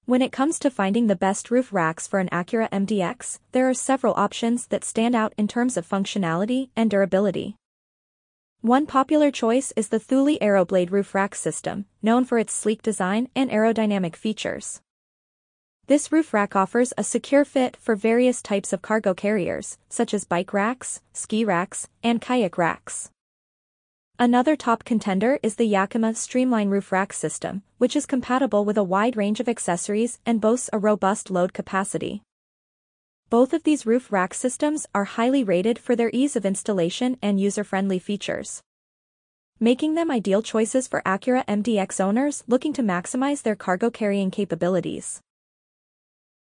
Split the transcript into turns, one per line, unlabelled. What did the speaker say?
When it comes to finding the best roof racks for an Acura MDX, there are several options that stand out in terms of functionality and durability. One popular choice is the Thule AeroBlade roof rack system, known for its sleek design and aerodynamic features. This roof rack offers a secure fit for various types of cargo carriers, such as bike racks, ski racks, and kayak racks. Another top contender is the Yakima Streamline roof rack system, which is compatible with a wide range of accessories and boasts a robust load capacity. Both of these roof rack systems are highly rated for their ease of installation and user-friendly features, making them ideal choices for Acura MDX owners looking to maximize their cargo carrying capabilities.